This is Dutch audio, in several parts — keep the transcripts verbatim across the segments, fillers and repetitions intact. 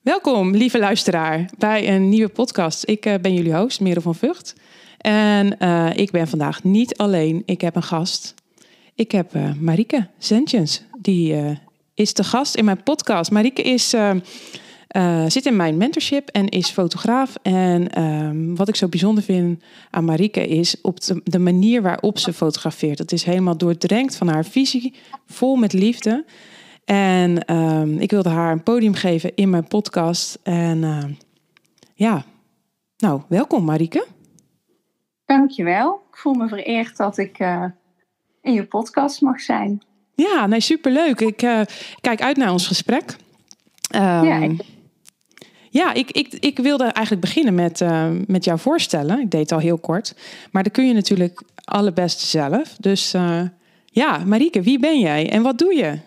Welkom, lieve luisteraar, bij een nieuwe podcast. Ik uh, ben jullie host, Merel van Vught. En uh, ik ben vandaag niet alleen. Ik heb een gast. Ik heb uh, Marieke Zentjens. Die uh, is de gast in mijn podcast. Marieke is, uh, uh, zit in mijn mentorship en is fotograaf. En uh, wat ik zo bijzonder vind aan Marieke is op de, de manier waarop ze fotografeert. Het is helemaal doordrenkt van haar visie, vol met liefde. En um, ik wilde haar een podium geven in mijn podcast. En uh, ja, nou, welkom Marieke. Dankjewel. Ik voel me vereerd dat ik uh, in je podcast mag zijn. Ja, nee, superleuk. Ik uh, kijk uit naar ons gesprek. Um, ja, ik... ja ik, ik, ik wilde eigenlijk beginnen met, uh, met jou voorstellen. Ik deed het al heel kort. Maar dat kun je natuurlijk allerbest zelf. Dus uh, ja, Marieke, wie ben jij en wat doe je?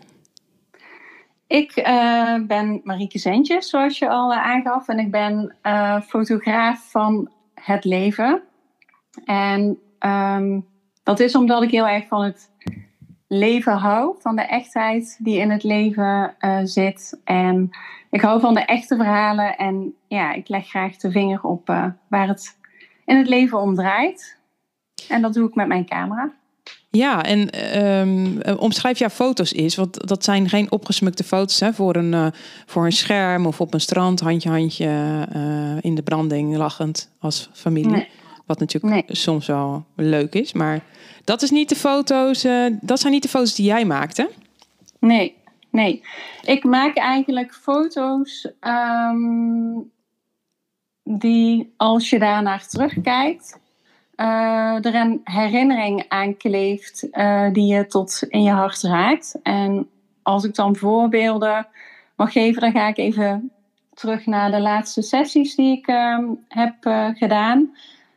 Ik uh, ben Marieke Zentjens, zoals je al uh, aangaf. En ik ben uh, fotograaf van het leven. En um, dat is omdat ik heel erg van het leven hou. Van de echtheid die in het leven uh, zit. En ik hou van de echte verhalen. En ja, ik leg graag de vinger op uh, waar het in het leven om draait. En dat doe ik met mijn camera. Ja, en um, omschrijf jouw foto's eens. Want dat zijn geen opgesmukte foto's hè, voor, een, uh, voor een scherm of op een strand. Handje, handje uh, in de branding, lachend als familie. Nee. Wat natuurlijk nee. soms wel leuk is. Maar dat, is niet de foto's, uh, dat zijn niet de foto's die jij maakt, hè? Nee, nee. Ik maak eigenlijk foto's um, die, als je daarnaar terugkijkt, Uh, er een herinnering aan kleeft uh, die je tot in je hart raakt. En als ik dan voorbeelden mag geven, dan ga ik even terug naar de laatste sessies die ik uh, heb uh, gedaan.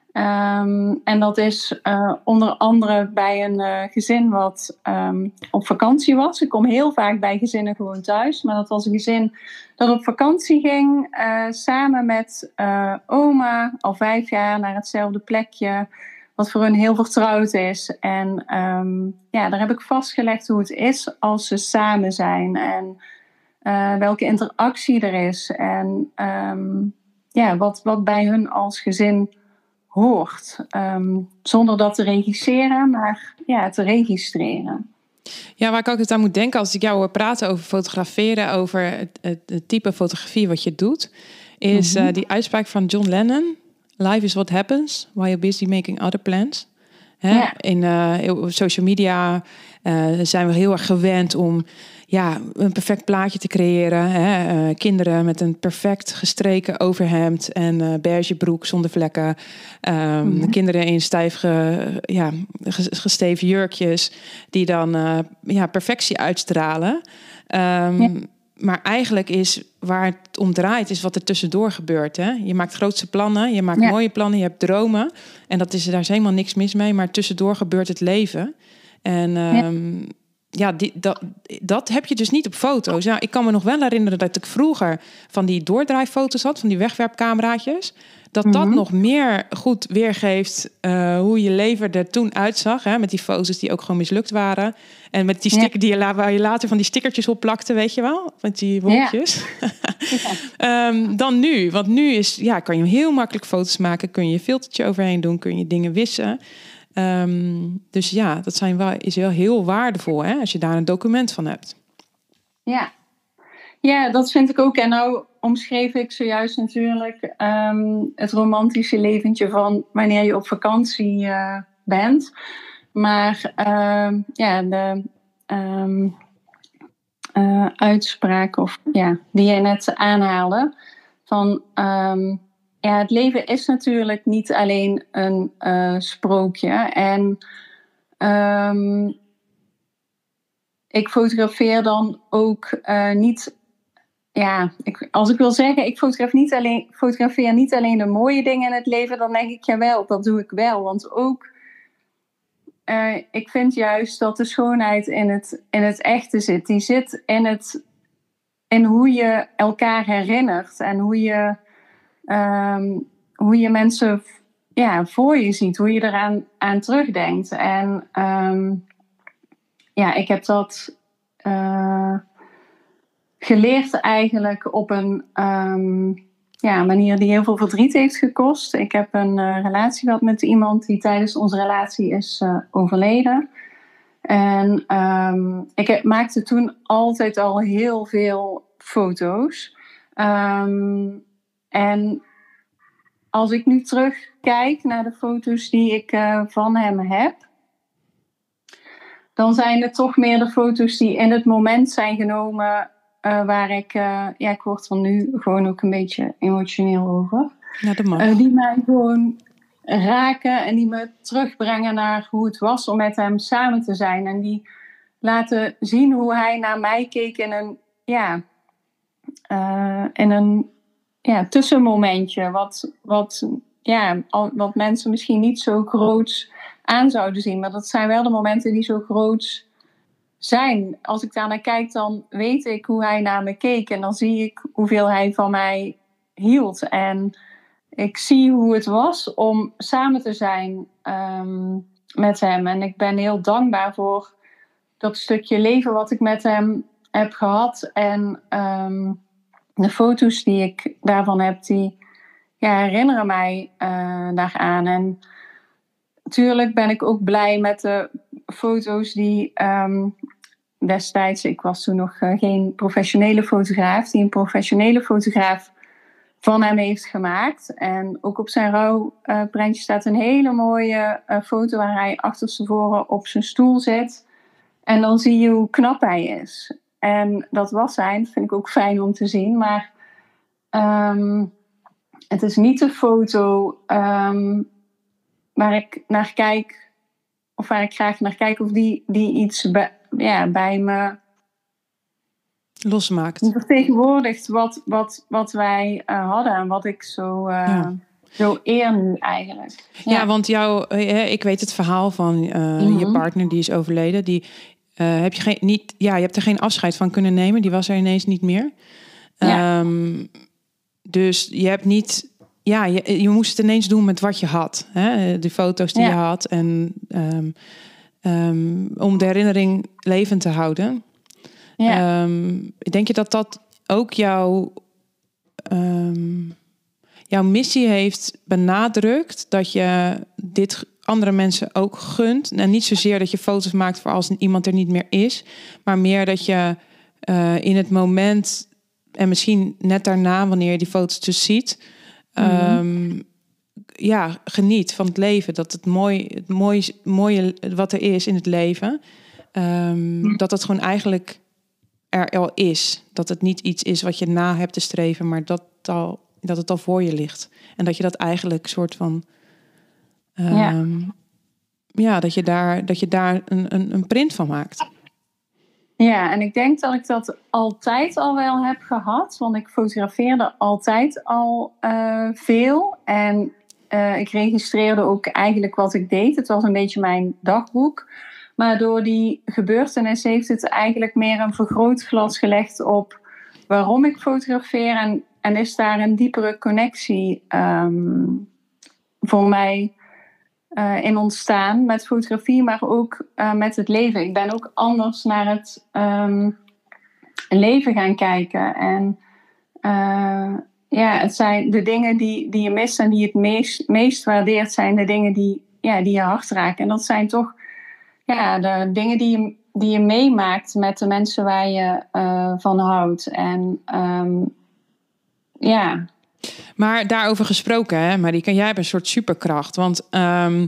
Um, en dat is uh, onder andere bij een uh, gezin wat um, op vakantie was. Ik kom heel vaak bij gezinnen gewoon thuis. Maar dat was een gezin dat op vakantie ging. Uh, samen met uh, oma, al vijf jaar, naar hetzelfde plekje. Wat voor hun heel vertrouwd is. En um, ja, daar heb ik vastgelegd hoe het is als ze samen zijn. En uh, welke interactie er is. En um, ja, wat, wat bij hun als gezin hoort. Um, zonder dat te regisseren, maar ja, te registreren. Ja, waar ik ook aan moet denken als ik jou hoor praten over fotograferen, over het, het, het type fotografie wat je doet, is mm-hmm. uh, die uitspraak van John Lennon: Life is what happens while you're busy making other plans. Hè? Ja. In uh, social media uh, zijn we heel erg gewend om ja, een perfect plaatje te creëren. Hè? Uh, kinderen met een perfect gestreken overhemd en uh, beige broek zonder vlekken. Um, mm-hmm. Kinderen in stijf ge, ja, gesteven jurkjes die dan uh, ja, perfectie uitstralen. Um, ja. Maar eigenlijk is waar het om draait, is wat er tussendoor gebeurt. Hè? Je maakt grootse plannen, je maakt ja. mooie plannen, je hebt dromen. En dat is, daar is helemaal niks mis mee. Maar tussendoor gebeurt het leven. En um, ja, ja die, dat, dat heb je dus niet op foto's. Ja, ik kan me nog wel herinneren dat ik vroeger van die doordraaifoto's had, van die wegwerpcameraatjes. Dat mm-hmm. dat nog meer goed weergeeft uh, hoe je leven er toen uitzag. Hè? Met die foto's die ook gewoon mislukt waren. En met die sticker ja. die je, waar je later van die stickertjes op plakte, weet je wel? Met die wolkjes. Ja. ja. um, dan nu. Want nu is, ja, kan je heel makkelijk foto's maken. Kun je een filtertje overheen doen. Kun je dingen wissen. Um, dus ja, dat zijn wel, is wel heel waardevol hè, als je daar een document van hebt. Ja. Ja, dat vind ik ook. En nou omschreef ik zojuist natuurlijk um, het romantische leventje van wanneer je op vakantie uh, bent. Maar uh, ja, de um, uh, uitspraak of, ja, die je net aanhaalde van um, ja, het leven is natuurlijk niet alleen een uh, sprookje. En um, ik fotografeer dan ook uh, niet. Ja, ik, als ik wil zeggen, ik fotografeer niet, alleen, fotografeer niet alleen de mooie dingen in het leven, dan denk ik, jawel, dat doe ik wel. Want ook, uh, ik vind juist dat de schoonheid in het, in het echte zit. Die zit in, het, in hoe je elkaar herinnert en hoe je, um, hoe je mensen ja, voor je ziet, hoe je eraan aan terugdenkt. En um, ja, ik heb dat... Uh, geleerd eigenlijk op een um, ja, manier die heel veel verdriet heeft gekost. Ik heb een uh, relatie gehad met iemand die tijdens onze relatie is uh, overleden. En um, ik maakte toen altijd al heel veel foto's. Um, en als ik nu terugkijk naar de foto's die ik uh, van hem heb, dan zijn het toch meer de foto's die in het moment zijn genomen, uh, waar ik, uh, ja, ik word er nu gewoon ook een beetje emotioneel over. Ja, dat mag. Uh, die mij gewoon raken en die me terugbrengen naar hoe het was om met hem samen te zijn. En die laten zien hoe hij naar mij keek in een, ja, uh, in een ja, tussenmomentje. Wat, wat, ja, wat mensen misschien niet zo groots aan zouden zien. Maar dat zijn wel de momenten die zo groot zijn. Als ik daar naar kijk, dan weet ik hoe hij naar me keek. En dan zie ik hoeveel hij van mij hield. En ik zie hoe het was om samen te zijn um, met hem. En ik ben heel dankbaar voor dat stukje leven wat ik met hem heb gehad. En um, de foto's die ik daarvan heb, die ja, herinneren mij uh, daaraan. En natuurlijk ben ik ook blij met de foto's die um, destijds, ik was toen nog uh, geen professionele fotograaf, die een professionele fotograaf van hem heeft gemaakt. En ook op zijn rouwprentje uh, staat een hele mooie uh, foto waar hij achterstevoren op zijn stoel zit. En dan zie je hoe knap hij is. En dat was hij, dat vind ik ook fijn om te zien. Maar um, het is niet de foto um, waar ik naar kijk, of waar ik graag naar kijk, of die, die iets bij, ja, bij me losmaakt. Vertegenwoordigt wat, wat, wat wij uh, hadden en wat ik zo, uh, ja. zo eer nu eigenlijk. Ja, ja, want jouw, uh, ik weet het verhaal van uh, mm-hmm. je partner die is overleden. Die uh, heb je geen, niet, ja, je hebt er geen afscheid van kunnen nemen. Die was er ineens niet meer. Ja. Um, dus je hebt niet. Ja, je, je moest het ineens doen met wat je had. Hè? De foto's die ja. je had. En um, um, om de herinnering levend te houden. Ja. Um, denk je dat dat ook jouw, um, jouw missie heeft benadrukt? Dat je dit andere mensen ook gunt? En niet zozeer dat je foto's maakt voor als iemand er niet meer is. Maar meer dat je uh, in het moment... En misschien net daarna, wanneer je die foto's dus ziet... Mm-hmm. Um, ja, geniet van het leven. Dat het mooi, het mooie, mooie wat er is in het leven... Um, mm. dat het gewoon eigenlijk er al is. Dat het niet iets is wat je na hebt te streven... maar dat, al, dat het al voor je ligt. En dat je dat eigenlijk soort van... Um, ja. ja, dat je daar, dat je daar een, een, een print van maakt. Ja, en ik denk dat ik dat altijd al wel heb gehad. Want ik fotografeerde altijd al uh, veel. En uh, ik registreerde ook eigenlijk wat ik deed. Het was een beetje mijn dagboek. Maar door die gebeurtenis heeft het eigenlijk meer een vergrootglas gelegd op waarom ik fotografeer. En, en is daar een diepere connectie um, voor mij Uh, in ontstaan met fotografie, maar ook uh, met het leven. Ik ben ook anders naar het um, leven gaan kijken. En uh, ja, het zijn de dingen die, die je mist en die het meest, meest waardeert, zijn de dingen die, ja, die je hart raken. En dat zijn toch ja, de dingen die je, die je meemaakt met de mensen waar je uh, van houdt. En um, ja... Maar daarover gesproken, hè, Marieke, jij hebt een soort superkracht. Want um,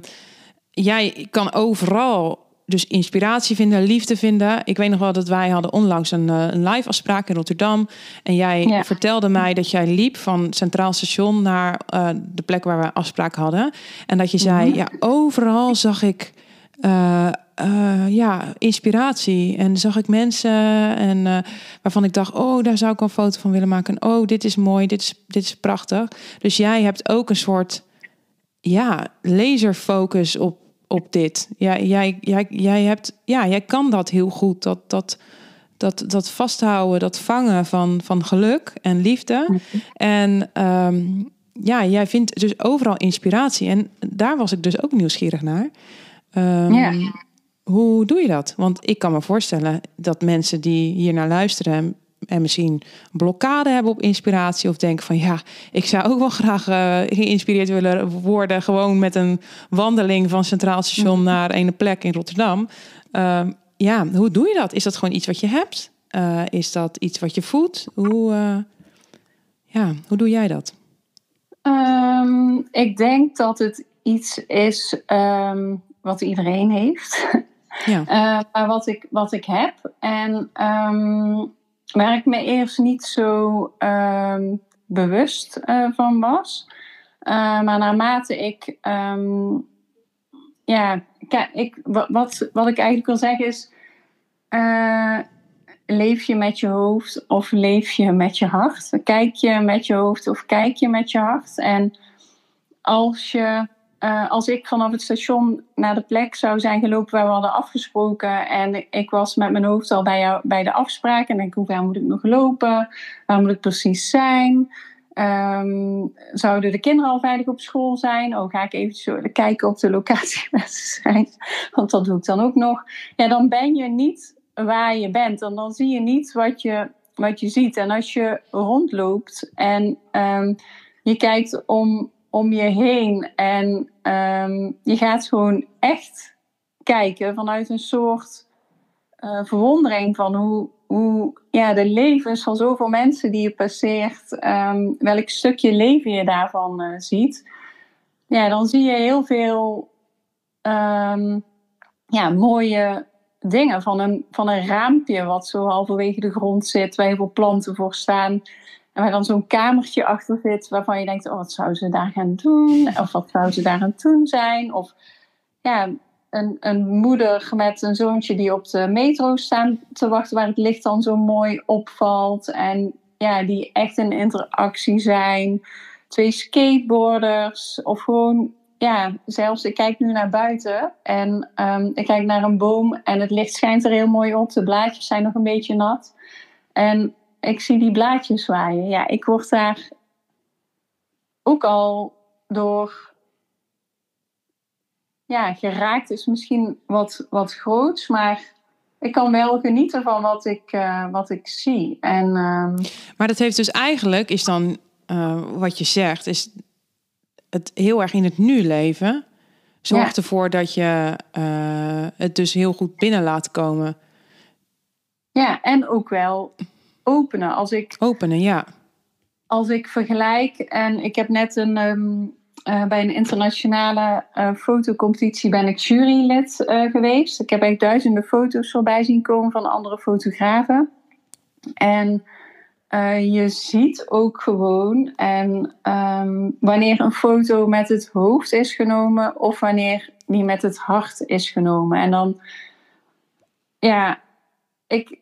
jij kan overal dus inspiratie vinden, liefde vinden. Ik weet nog wel dat wij hadden onlangs een, een live afspraak in Rotterdam. En jij ja. vertelde mij dat jij liep van Centraal Station naar uh, de plek waar we afspraak hadden. En dat je zei, mm-hmm. ja, overal zag ik... Uh, uh, ja, inspiratie. En zag ik mensen en uh, waarvan ik dacht, oh, daar zou ik een foto van willen maken. En oh, dit is mooi, dit is, dit is prachtig. Dus jij hebt ook een soort, ja, laserfocus op, op dit. Ja, jij, jij, jij hebt, ja, jij kan dat heel goed. Dat, dat, dat, dat vasthouden, dat vangen van, van geluk en liefde. Mm-hmm. En um, ja, jij vindt dus overal inspiratie. En daar was ik dus ook nieuwsgierig naar. Um, ja. Hoe doe je dat? Want ik kan me voorstellen dat mensen die hier naar luisteren en misschien een blokkade hebben op inspiratie. Of denken van ja, ik zou ook wel graag uh, geïnspireerd willen worden. Gewoon met een wandeling van Centraal Station naar een plek in Rotterdam. Uh, ja, hoe doe je dat? Is dat gewoon iets wat je hebt? Uh, is dat iets wat je voelt? Hoe, uh, ja, hoe doe jij dat? Um, ik denk dat het iets is um, wat iedereen heeft. Ja. Uh, maar wat ik, wat ik heb. En um, waar ik me eerst niet zo um, bewust uh, van was. Uh, maar naarmate ik... Um, ja, kijk, ik, wat, wat ik eigenlijk wil zeggen is... Uh, leef je met je hoofd of leef je met je hart? Kijk je met je hoofd of kijk je met je hart? En als, je, uh, als ik vanaf het station naar de plek zou zijn gelopen waar we hadden afgesproken... en ik was met mijn hoofd al bij, jou, bij de afspraak... en denk, hoe ver moet ik nog lopen? Waar moet ik precies zijn? Um, zouden de kinderen al veilig op school zijn? Oh, ga ik even kijken op de locatie waar ze zijn? Want dat doe ik dan ook nog. Ja, dan ben je niet... waar je bent. En dan zie je niet wat je, wat je ziet. En als je rondloopt en um, je kijkt om, om je heen en um, je gaat gewoon echt kijken vanuit een soort uh, verwondering van hoe, hoe ja, de levens van zoveel mensen die je passeert, um, welk stukje leven je daarvan uh, ziet. Ja, dan zie je heel veel um, ja, mooie dingen van een, van een raampje wat zo halverwege de grond zit, waar heel veel planten voor staan. En waar dan zo'n kamertje achter zit, waarvan je denkt, oh, wat zou ze daar gaan doen? Of wat zou ze daar aan het doen zijn? Of ja, een, een moeder met een zoontje die op de metro staan te wachten, waar het licht dan zo mooi opvalt. En ja, die echt in interactie zijn. Twee skateboarders of gewoon... Ja, zelfs ik kijk nu naar buiten en um, ik kijk naar een boom en het licht schijnt er heel mooi op. De blaadjes zijn nog een beetje nat. En ik zie die blaadjes zwaaien. Ja, ik word daar ook al door ja, geraakt. Is misschien wat, wat groots, maar ik kan wel genieten van wat ik, uh, wat ik zie. En, um... Maar dat heeft dus eigenlijk, is dan uh, wat je zegt, is... het heel erg in het nu leven zorgt ja. ervoor dat je uh, het dus heel goed binnen laat komen. Ja, en ook wel openen. Als ik, openen, ja. Als ik vergelijk, en ik heb net een, um, uh, bij een internationale uh, fotocompetitie ben ik jurylid uh, geweest. Ik heb eigenlijk duizenden foto's voorbij zien komen van andere fotografen. En Uh, je ziet ook gewoon en, um, wanneer een foto met het hoofd is genomen of wanneer die met het hart is genomen. En dan, ja, ik,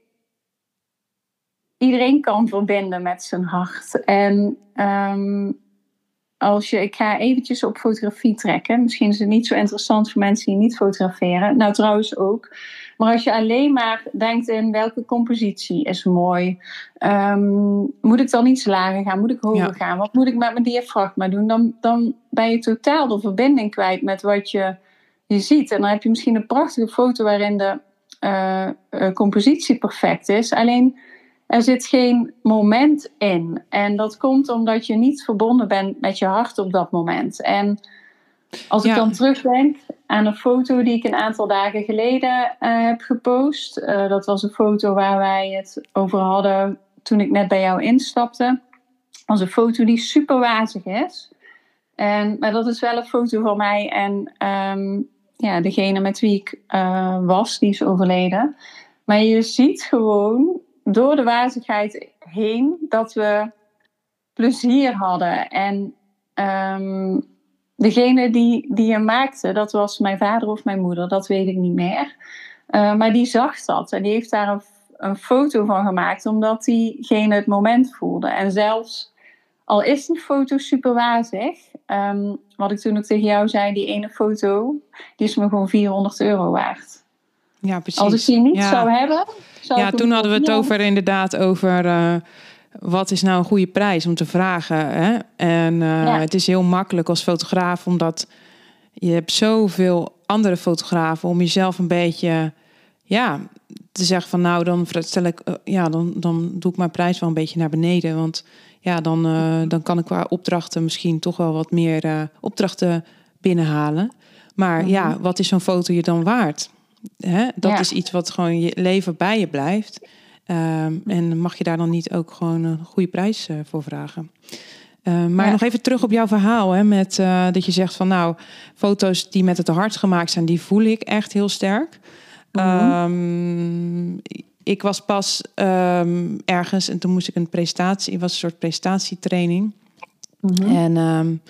iedereen kan verbinden met zijn hart. En um, als je, ik ga eventjes op fotografie trekken. Misschien is het niet zo interessant voor mensen die niet fotograferen. Nou, trouwens ook. Maar als je alleen maar denkt in welke compositie is mooi. Um, moet ik dan iets lager gaan? Moet ik hoger ja. gaan? Wat moet ik met mijn diafragma doen? Dan, dan ben je totaal de verbinding kwijt met wat je, je ziet. En dan heb je misschien een prachtige foto waarin de uh, uh, compositie perfect is. Alleen er zit geen moment in. En dat komt omdat je niet verbonden bent met je hart op dat moment. En als ik ja. dan terugdenk aan een foto die ik een aantal dagen geleden uh, heb gepost. Uh, dat was een foto waar wij het over hadden toen ik net bij jou instapte. Dat was een foto die super wazig is. En, maar dat is wel een foto van mij en um, ja, degene met wie ik uh, was, die is overleden. Maar je ziet gewoon door de wazigheid heen dat we plezier hadden. En um, degene die, die je maakte, dat was mijn vader of mijn moeder, dat weet ik niet meer. Uh, maar die zag dat en die heeft daar een, een foto van gemaakt, omdat diegene het moment voelde. En zelfs al is die foto super wazig, um, wat ik toen ook tegen jou zei, die ene foto, die is me gewoon vierhonderd euro waard. Ja, precies. Als ik die niet ja. zou hebben... Zou ja, toen hadden we het over inderdaad over... Uh, wat is nou een goede prijs om te vragen? Hè? En uh, ja. het is heel makkelijk als fotograaf... omdat je hebt zoveel andere fotografen... om jezelf een beetje ja, te zeggen van nou, dan stel ik, uh, ja, dan, dan doe ik mijn prijs wel een beetje naar beneden. Want ja, dan, uh, dan kan ik qua opdrachten misschien toch wel wat meer uh, opdrachten binnenhalen. Maar mm-hmm. ja, wat is zo'n foto je dan waard? Hè? Dat ja. is iets wat gewoon je leven bij je blijft. Um, en mag je daar dan niet ook gewoon een goede prijs uh, voor vragen? Uh, maar ja. nog even terug op jouw verhaal. Hè, met, uh, dat je zegt van nou, foto's die met het hart gemaakt zijn, die voel ik echt heel sterk. Mm-hmm. Um, ik was pas um, ergens en toen moest ik een presentatie, het was een soort presentatietraining. Mm-hmm. En um,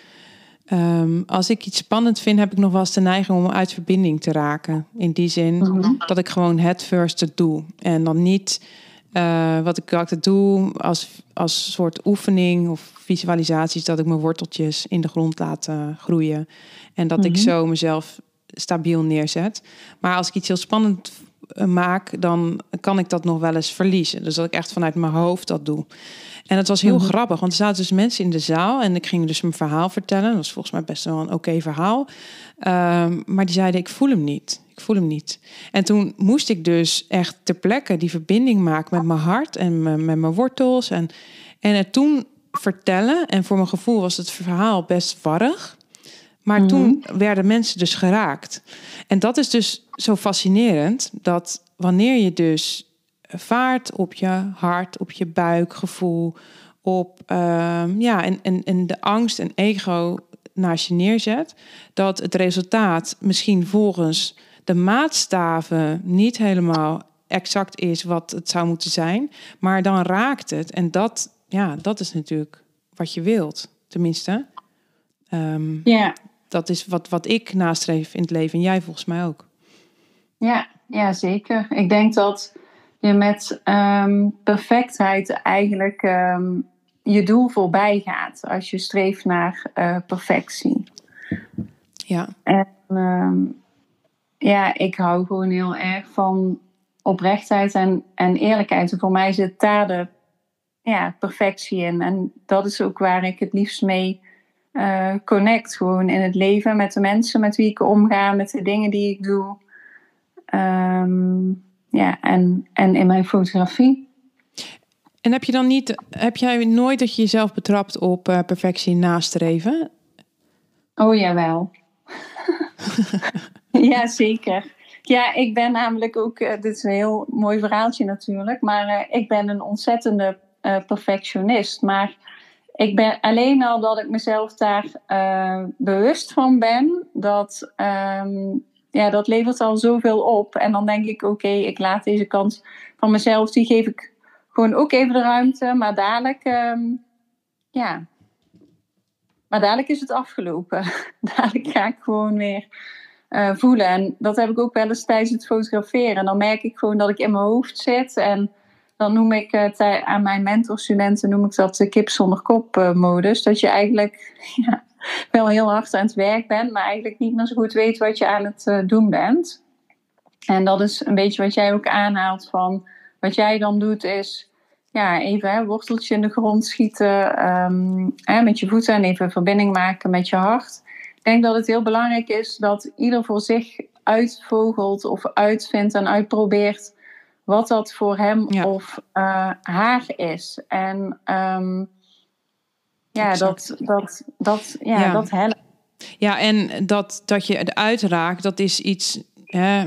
um, als ik iets spannend vind, heb ik nog wel eens de neiging om uit verbinding te raken. In die zin mm-hmm. dat ik gewoon het first het doe. En dan niet uh, wat ik altijd doe als, als soort oefening of visualisaties, dat ik mijn worteltjes in de grond laat uh, groeien. En dat mm-hmm. ik zo mezelf stabiel neerzet. Maar als ik iets heel spannend maak, dan kan ik dat nog wel eens verliezen. Dus dat ik echt vanuit mijn hoofd dat doe. En het was heel mm-hmm. grappig, want er zaten dus mensen in de zaal en ik ging dus mijn verhaal vertellen. Dat was volgens mij best wel een oké okay verhaal. Um, maar die zeiden, ik voel hem niet. Ik voel hem niet. En toen moest ik dus echt ter plekke die verbinding maken met mijn hart en met, met mijn wortels. En, en het toen vertellen. En voor mijn gevoel was het verhaal best warrig. Maar mm-hmm. toen werden mensen dus geraakt. En dat is dus zo fascinerend, dat wanneer je dus vaart op je hart, op je buikgevoel, op uh, ja, en, en, en de angst en ego naast je neerzet, dat het resultaat misschien volgens de maatstaven niet helemaal exact is wat het zou moeten zijn, maar dan raakt het. En dat, ja, dat is natuurlijk wat je wilt, tenminste. Um, ja. Dat is wat, wat ik nastreef in het leven en jij volgens mij ook. Ja, ja, zeker. Ik denk dat je met um, perfectheid eigenlijk um, je doel voorbij gaat als je streeft naar uh, perfectie. Ja. En um, ja, ik hou gewoon heel erg van oprechtheid en, en eerlijkheid. En voor mij zit daar de ja, perfectie in. En dat is ook waar ik het liefst mee uh, connect. Gewoon in het leven, met de mensen met wie ik omga, met de dingen die ik doe. Um, ja, en, en in mijn fotografie. En heb je dan niet, heb jij nooit dat je jezelf betrapt op uh, perfectie nastreven? Oh jawel. Ja, zeker. Ja, ik ben namelijk ook, uh, dit is een heel mooi verhaaltje natuurlijk, maar uh, ik ben een ontzettende uh, perfectionist. Maar ik ben alleen al dat ik mezelf daar uh, bewust van ben, dat, um, ja, dat levert al zoveel op. En dan denk ik, oké, okay, ik laat deze kant van mezelf, die geef ik gewoon ook even de ruimte, maar dadelijk, um, ja, maar dadelijk is het afgelopen. Dadelijk ga ik gewoon weer uh, voelen. En dat heb ik ook wel eens tijdens het fotograferen. En dan merk ik gewoon dat ik in mijn hoofd zit. En dan noem ik uh, tij- aan mijn mentorstudenten noem ik dat de kip zonder kop uh, modus. Dat je eigenlijk ja, wel heel hard aan het werk bent, maar eigenlijk niet meer zo goed weet wat je aan het uh, doen bent. En dat is een beetje wat jij ook aanhaalt van wat jij dan doet is ja, even hè, worteltje in de grond schieten um, hè, met je voeten en even verbinding maken met je hart. Ik denk dat het heel belangrijk is dat ieder voor zich uitvogelt of uitvindt en uitprobeert wat dat voor hem ja. of uh, haar is. En um, ja, dat, dat, dat, ja, ja. dat helpt. Ja, en dat, dat je het uitraakt, dat is iets. Hè,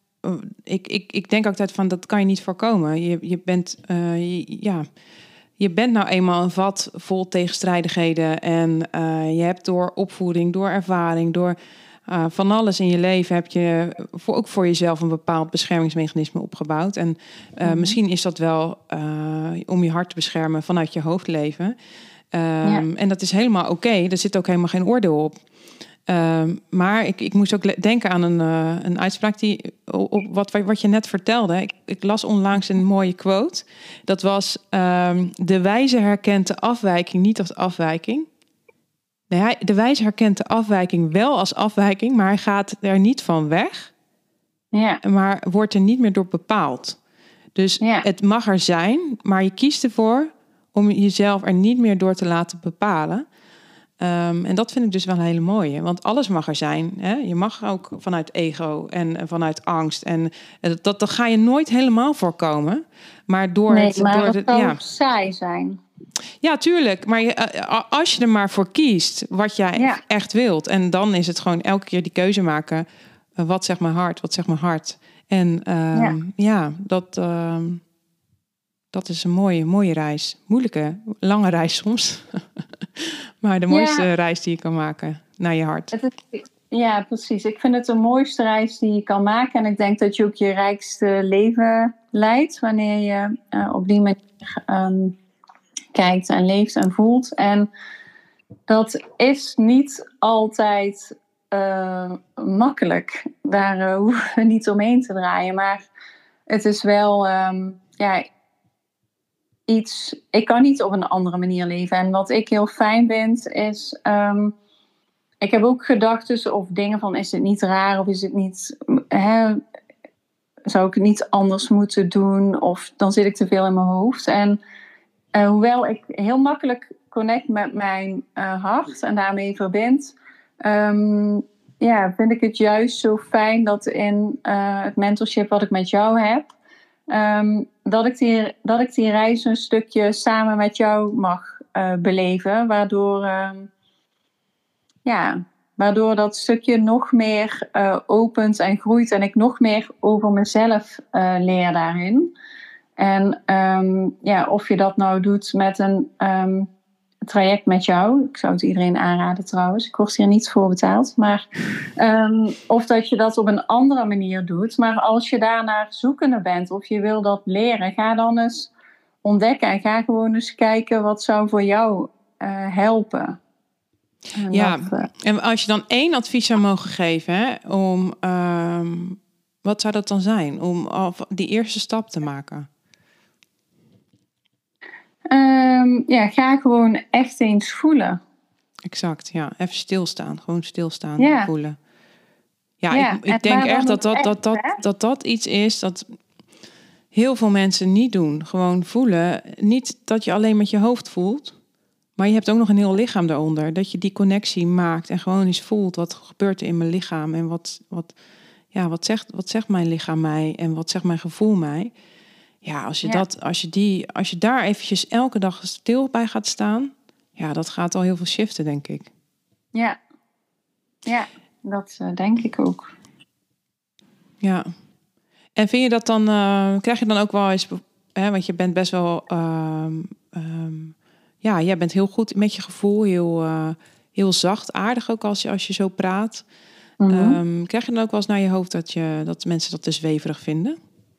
ik, ik, ik denk altijd van dat kan je niet voorkomen. Je, je bent, uh, je, ja, je bent nou eenmaal een vat vol tegenstrijdigheden. En uh, je hebt door opvoeding, door ervaring, door uh, van alles in je leven heb je voor, ook voor jezelf een bepaald beschermingsmechanisme opgebouwd. En uh, mm-hmm. misschien is dat wel uh, om je hart te beschermen vanuit je hoofdleven. Um, ja. En dat is helemaal oké. Okay. Er zit ook helemaal geen oordeel op. Um, maar ik, ik moest ook denken aan een, uh, een uitspraak die op wat, wat je net vertelde. Ik, ik las onlangs een mooie quote. Dat was: um, de wijze herkent de afwijking niet als afwijking. Nee, de wijze herkent de afwijking wel als afwijking, maar hij gaat er niet van weg. Ja. Maar wordt er niet meer door bepaald. Dus ja. Het mag er zijn, maar je kiest ervoor om jezelf er niet meer door te laten bepalen. Um, en dat vind ik dus wel een hele mooie. Want alles mag er zijn. Hè? Je mag ook vanuit ego en, en vanuit angst. En dat, dat, dat ga je nooit helemaal voorkomen. Maar door nee, het... maar door dat het, zou ja. saai zijn. Ja, tuurlijk. Maar je, als je er maar voor kiest wat jij Ja. echt wilt. En dan is het gewoon elke keer die keuze maken. Uh, wat zegt mijn hart? Wat zegt mijn hart? En um, ja. ja, dat... Um, Dat is een mooie, mooie reis. Moeilijke, lange reis soms. Maar de mooiste ja. reis die je kan maken naar je hart. Het is, ja, precies. Ik vind het de mooiste reis die je kan maken. En ik denk dat je ook je rijkste leven leidt. Wanneer je uh, op die manier um, kijkt en leeft en voelt. En dat is niet altijd uh, makkelijk. Daar uh, hoeven we niet omheen te draaien. Maar het is wel... Um, ja, iets, ik kan niet op een andere manier leven. En wat ik heel fijn vind is... Um, ik heb ook gedachten of dingen van... is het niet raar of is het niet... Hè, zou ik het niet anders moeten doen? Of dan zit ik te veel in mijn hoofd. En uh, hoewel ik heel makkelijk connect met mijn uh, hart... en daarmee verbind... Um, ja, vind ik het juist zo fijn dat in uh, het mentorship wat ik met jou heb... Um, dat, ik die, dat ik die reis een stukje samen met jou mag uh, beleven. Waardoor, uh, ja, waardoor dat stukje nog meer uh, opent en groeit. En ik nog meer over mezelf uh, leer daarin. En um, ja, of je dat nou doet met een um, traject met jou. Ik zou het iedereen aanraden trouwens. Ik word hier niet voor betaald. Maar, um, of dat je dat op een andere manier doet. Maar als je daarnaar zoekende bent of je wil dat leren. Ga dan eens ontdekken. En ga gewoon eens kijken wat zou voor jou uh, helpen. En ja, dat, uh, en als je dan één advies zou mogen geven. Hè, om, um, wat zou dat dan zijn? Om die eerste stap te maken. Um, ja, ga gewoon echt eens voelen. Exact, ja. Even stilstaan. Gewoon stilstaan ja. en voelen. Ja, ja ik, ik denk echt dat dat, echt dat, dat, dat, dat dat iets is dat heel veel mensen niet doen. Gewoon voelen. Niet dat je alleen met je hoofd voelt. Maar je hebt ook nog een heel lichaam daaronder. Dat je die connectie maakt en gewoon eens voelt. Wat gebeurt er in mijn lichaam? En wat, wat, ja, wat, zegt, wat zegt mijn lichaam mij? En wat zegt mijn gevoel mij? Ja, als je, ja. Dat, als je, die, als je daar eventjes elke dag stil bij gaat staan... ja, dat gaat al heel veel shiften, denk ik. Ja, ja dat uh, denk ik ook. Ja. En vind je dat dan... Uh, krijg je dan ook wel eens... Hè, want je bent best wel... Uh, um, ja, jij bent heel goed met je gevoel. Heel, uh, heel zacht, aardig ook als je, als je zo praat. Mm-hmm. Um, krijg je dan ook wel eens naar je hoofd... dat, je, dat mensen dat te zweverig vinden?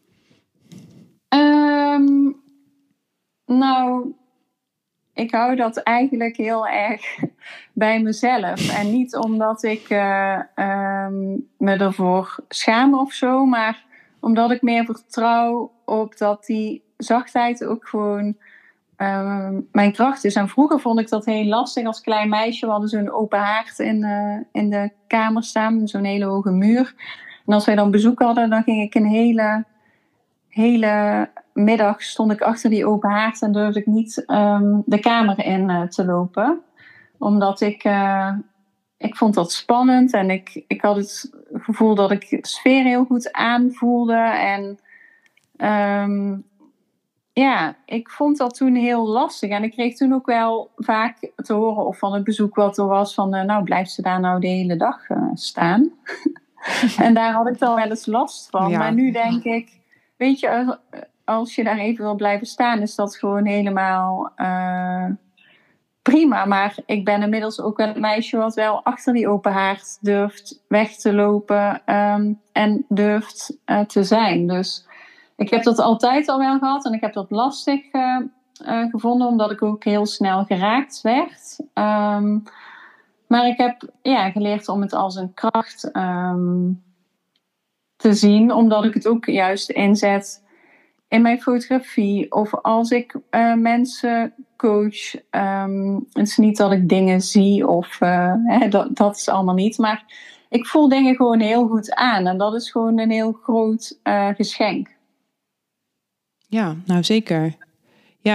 Um, nou, ik hou dat eigenlijk heel erg bij mezelf. En niet omdat ik uh, um, me ervoor schaam of zo, maar omdat ik meer vertrouw op dat die zachtheid ook gewoon um, mijn kracht is. En vroeger vond ik dat heel lastig als klein meisje. We hadden zo'n open haard in, uh, in de kamer staan, zo'n hele hoge muur. En als wij dan bezoek hadden, dan ging ik een hele... hele middag stond ik achter die open haard en durfde ik niet um, de kamer in uh, te lopen. Omdat ik, uh, ik vond dat spannend en ik, ik had het gevoel dat ik de sfeer heel goed aanvoelde. En um, ja, ik vond dat toen heel lastig. En ik kreeg toen ook wel vaak te horen of van het bezoek wat er was van, uh, nou blijft ze daar nou de hele dag uh, staan. En daar had ik dan wel eens last van. Ja. Maar nu denk ik, weet je, als je daar even wil blijven staan, is dat gewoon helemaal uh, prima. Maar ik ben inmiddels ook wel een meisje wat wel achter die open haard durft weg te lopen um, en durft uh, te zijn. Dus ik heb dat altijd al wel gehad en ik heb dat lastig uh, uh, gevonden, omdat ik ook heel snel geraakt werd. Um, maar ik heb ja, geleerd om het als een kracht um, te zien, omdat ik het ook juist inzet in mijn fotografie of als ik uh, mensen coach. Um, het is niet dat ik dingen zie of uh, hè, dat, dat is allemaal niet, maar ik voel dingen gewoon heel goed aan en dat is gewoon een heel groot uh, geschenk. Ja, nou zeker. Ja,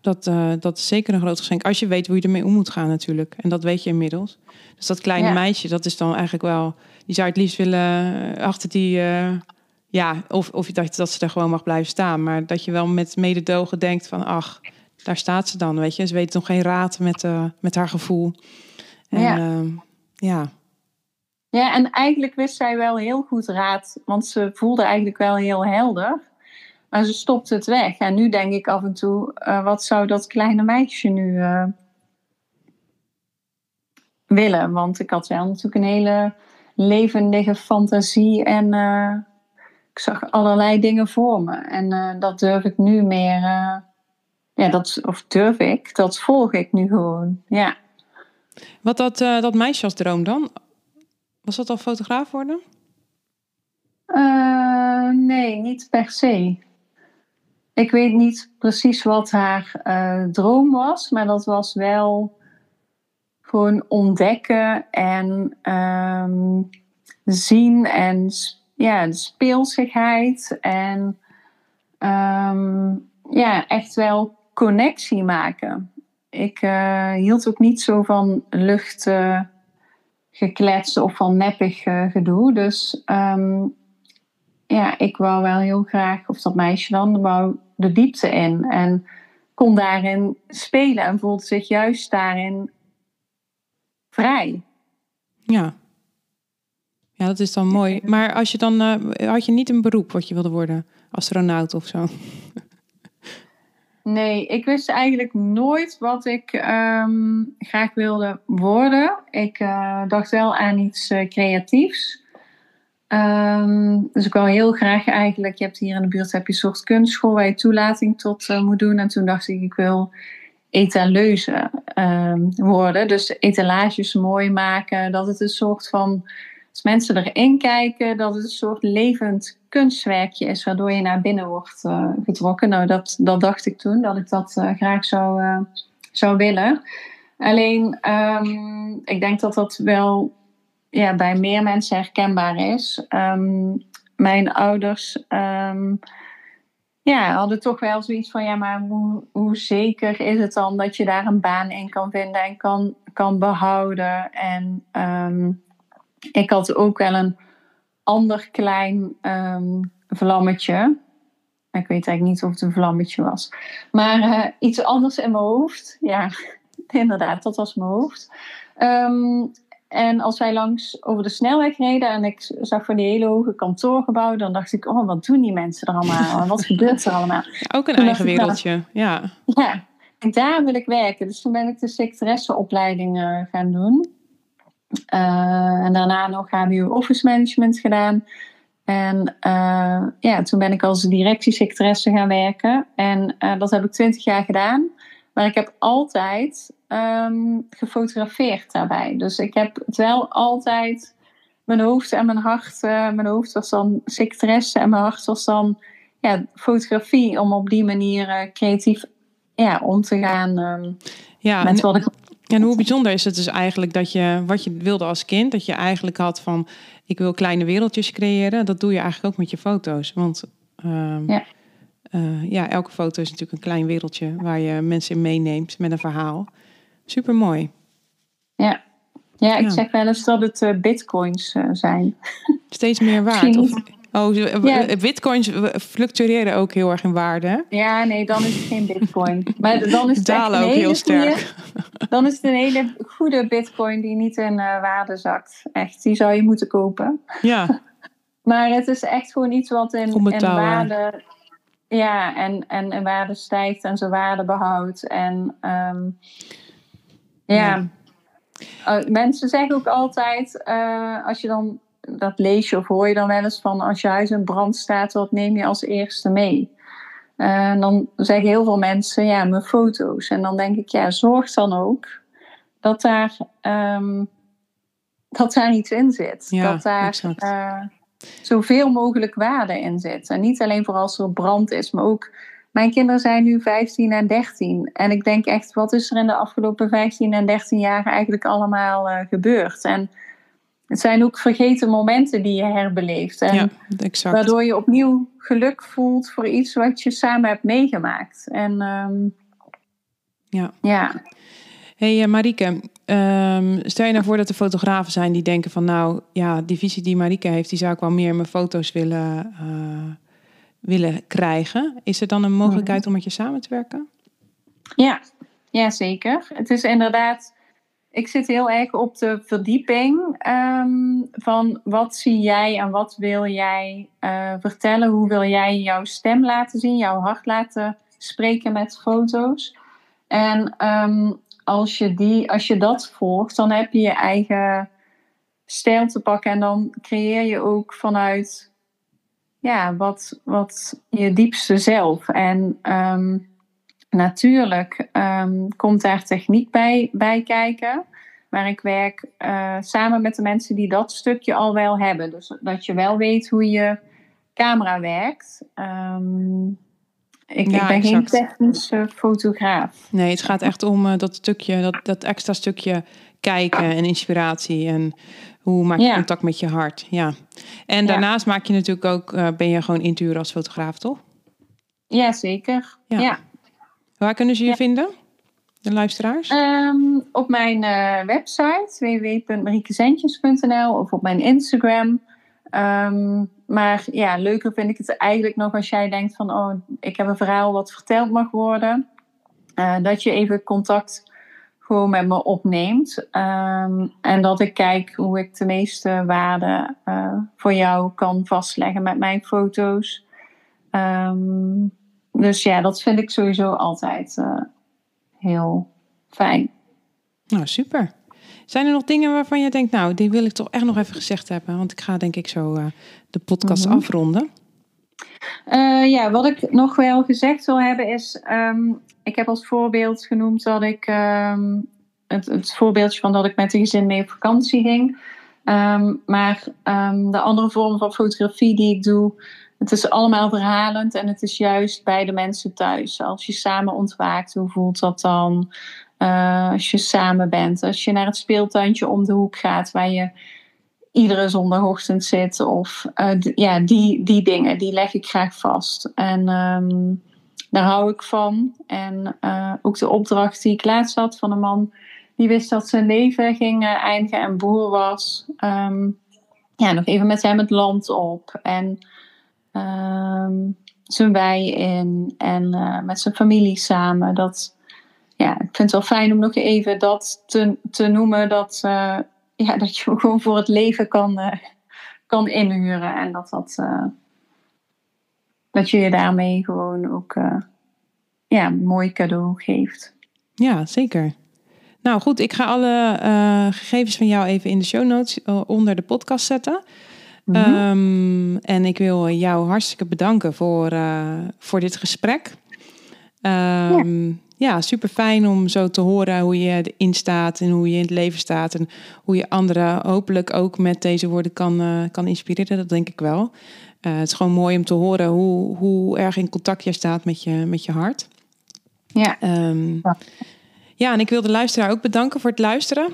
Dat, uh, dat is zeker een groot geschenk. Als je weet hoe je ermee om moet gaan natuurlijk. En dat weet je inmiddels. Dus dat kleine ja. meisje, dat is dan eigenlijk wel... Die zou het liefst willen achter die... Uh, ja, of, of je dacht dat ze er gewoon mag blijven staan. Maar dat je wel met mededogen denkt van... Ach, daar staat ze dan, weet je. Ze weet nog geen raad met, uh, met haar gevoel. En, ja. Uh, ja. Ja, en eigenlijk wist zij wel heel goed raad. Want ze voelde eigenlijk wel heel helder. Maar ze stopte het weg. En nu denk ik af en toe... Uh, wat zou dat kleine meisje nu uh, willen? Want ik had wel natuurlijk een hele levendige fantasie. En uh, ik zag allerlei dingen voor me. En uh, dat durf ik nu meer... Uh, ja, dat, of durf ik? Dat volg ik nu gewoon, ja. Wat dat, uh, dat meisje als droom dan? Was dat al fotograaf worden? Uh, nee, niet per se. Ik weet niet precies wat haar uh, droom was, maar dat was wel gewoon ontdekken en um, zien en ja, de speelsigheid en um, ja, echt wel connectie maken. Ik uh, hield ook niet zo van lucht uh, gekletsen of van neppig uh, gedoe, dus um, ja, ik wou wel heel graag, of dat meisje dan, wou de diepte in. En kon daarin spelen en voelde zich juist daarin vrij. Ja. Ja, dat is dan mooi. Maar als je dan, uh, had je niet een beroep wat je wilde worden? Astronaut of zo? Nee, ik wist eigenlijk nooit wat ik um, graag wilde worden. Ik uh, dacht wel aan iets uh, creatiefs. Um, dus ik wou heel graag eigenlijk, je hebt hier in de buurt heb je een soort kunstschool waar je toelating tot uh, moet doen. En toen dacht ik, ik wil etaleuse um, worden. Dus etalages mooi maken, dat het een soort van, als mensen erin kijken, dat het een soort levend kunstwerkje is, waardoor je naar binnen wordt uh, getrokken. Nou, dat, dat dacht ik toen, dat ik dat uh, graag zou, uh, zou willen. Alleen, um, ik denk dat dat wel... ja, bij meer mensen herkenbaar is. Um, mijn ouders um, ja, hadden toch wel zoiets van... ja, maar hoe, hoe zeker is het dan dat je daar een baan in kan vinden... en kan, kan behouden. En um, ik had ook wel een ander klein um, vlammetje. Ik weet eigenlijk niet of het een vlammetje was. Maar uh, iets anders in mijn hoofd. Ja, inderdaad, dat was mijn hoofd. Um, En als wij langs over de snelweg reden en ik zag van die hele hoge kantoorgebouwen, dan dacht ik, oh, wat doen die mensen er allemaal? En wat gebeurt er allemaal? Ja, ook een toen eigen wereldje, ik, nou, ja. Ja, en daar wil ik werken. Dus toen ben ik de secretaresseopleiding uh, gaan doen. Uh, en daarna nog H B O Office Management gedaan. En uh, ja, toen ben ik als directiesecretaresse gaan werken. En uh, dat heb ik twintig jaar gedaan. Maar ik heb altijd um, gefotografeerd daarbij. Dus ik heb het wel altijd... Mijn hoofd en mijn hart... Uh, mijn hoofd was dan secretaresse en mijn hart was dan ja, fotografie. Om op die manier uh, creatief ja, om te gaan um, ja, met wat ik... En hoe bijzonder is het dus eigenlijk dat je... Wat je wilde als kind, dat je eigenlijk had van... Ik wil kleine wereldjes creëren. Dat doe je eigenlijk ook met je foto's. Want... Um, ja. Uh, ja, elke foto is natuurlijk een klein wereldje waar je mensen in meeneemt met een verhaal. Super mooi. Ja. ja, ik ja. zeg wel eens dat het uh, bitcoins uh, zijn. Steeds meer waard. Of, oh, ja. Bitcoins fluctueren ook heel erg in waarde. Hè? Ja, nee, dan is het geen bitcoin. Maar dan is het dalen ook heel sterk. Goeie, dan is het een hele goede bitcoin die niet in uh, waarde zakt. Echt, die zou je moeten kopen. Ja. Maar het is echt gewoon iets wat in, in waarde... Ja, en, en, en waarde stijgt en zijn waarde behoudt. En um, ja, ja. Uh, mensen zeggen ook altijd, uh, als je dan, dat lees je of hoor je dan wel eens van, als je huis in brand staat, wat neem je als eerste mee? Uh, en dan zeggen heel veel mensen, ja, mijn foto's. En dan denk ik, ja, zorg dan ook dat daar, um, dat daar iets in zit. Ja, dat daar... Uh, zoveel mogelijk waarde in zit. En niet alleen voor als er brand is, maar ook... Mijn kinderen zijn nu vijftien en dertien. En ik denk echt, wat is er in de afgelopen vijftien en dertien jaar eigenlijk allemaal uh, gebeurd? En het zijn ook vergeten momenten die je herbeleeft. En ja, exact. Waardoor je opnieuw geluk voelt voor iets wat je samen hebt meegemaakt. En um, Ja. ja. Hey uh, Marieke, um, stel je nou voor dat er fotografen zijn die denken van nou, ja, die visie die Marieke heeft, die zou ik wel meer in mijn foto's willen, uh, willen krijgen. Is er dan een mogelijkheid om met je samen te werken? Ja, ja, zeker. Het is inderdaad, ik zit heel erg op de verdieping um, van wat zie jij en wat wil jij uh, vertellen? Hoe wil jij jouw stem laten zien, jouw hart laten spreken met foto's? En um, als je, die, als je dat volgt, dan heb je je eigen stijl te pakken. En dan creëer je ook vanuit ja, wat, wat je diepste zelf. En um, natuurlijk um, komt daar techniek bij, bij kijken. Maar ik werk uh, samen met de mensen die dat stukje al wel hebben. Dus dat je wel weet hoe je camera werkt. Um, Ik, ja, ik ben exact. geen technische fotograaf. Nee, het gaat echt om uh, dat stukje, dat, dat extra stukje kijken en inspiratie. En hoe maak je ja. contact met je hart. Ja. En daarnaast ja. maak je natuurlijk ook, uh, ben je gewoon inturen als fotograaf, toch? Ja, zeker. Ja. Ja. Waar kunnen ze je ja. vinden, de luisteraars? Um, op mijn uh, website w w w punt mariekezentjes punt n l of op mijn Instagram. Um, maar ja, leuker vind ik het eigenlijk nog als jij denkt van oh, ik heb een verhaal wat verteld mag worden. Uh, dat je even contact gewoon met me opneemt. Um, en dat ik kijk hoe ik de meeste waarde uh, voor jou kan vastleggen met mijn foto's. Um, dus ja, dat vind ik sowieso altijd uh, heel fijn. Nou, super. Zijn er nog dingen waarvan je denkt, nou, die wil ik toch echt nog even gezegd hebben? Want ik ga denk ik zo uh, de podcast mm-hmm. afronden. Uh, ja, wat ik nog wel gezegd wil hebben is... Um, ik heb als voorbeeld genoemd dat ik... Um, het, het voorbeeldje van dat ik met een gezin mee op vakantie ging. Um, maar um, de andere vorm van fotografie die ik doe... Het is allemaal verhalend en het is juist bij de mensen thuis. Als je samen ontwaakt, hoe voelt dat dan... Uh, als je samen bent, als je naar het speeltuintje om de hoek gaat waar je iedere zondagochtend zit of uh, d- ja, die, die dingen, die leg ik graag vast. En um, daar hou ik van. En uh, ook de opdracht die ik laatst had van een man die wist dat zijn leven ging uh, eindigen en boer was. Um, ja, nog even met hem het land op en um, zijn wei in en uh, met zijn familie samen. Dat Ja, ik vind het wel fijn om nog even dat te, te noemen. Dat, uh, ja, dat je gewoon voor het leven kan, uh, kan inhuren. En dat, dat, uh, dat je je daarmee gewoon ook uh, ja, een mooi cadeau geeft. Ja, zeker. Nou goed, ik ga alle uh, gegevens van jou even in de show notes uh, onder de podcast zetten. Mm-hmm. Um, en ik wil jou hartstikke bedanken voor, uh, voor dit gesprek. Um, ja. Ja, super fijn om zo te horen hoe je erin staat en hoe je in het leven staat. En hoe je anderen hopelijk ook met deze woorden kan, uh, kan inspireren. Dat denk ik wel. Uh, het is gewoon mooi om te horen hoe, hoe erg in contact je staat met je, met je hart. Ja. Um, ja. Ja, en ik wil de luisteraar ook bedanken voor het luisteren.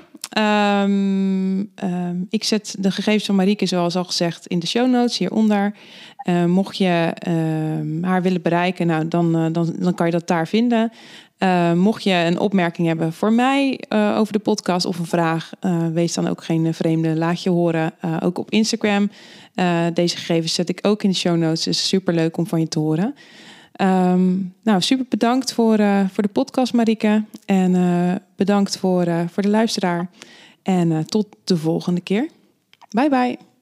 Um, um, ik zet de gegevens van Marieke, zoals al gezegd, in de show notes hieronder. Uh, mocht je uh, haar willen bereiken, nou, dan, uh, dan, dan kan je dat daar vinden. Uh, mocht je een opmerking hebben voor mij uh, over de podcast of een vraag, uh, wees dan ook geen vreemde. Laat je horen, uh, ook op Instagram. Uh, deze gegevens zet ik ook in de show notes. Dus super leuk om van je te horen. Um, nou, super bedankt voor, uh, voor de podcast, Marieke. En uh, bedankt voor, uh, voor de luisteraar. En uh, tot de volgende keer. Bye bye.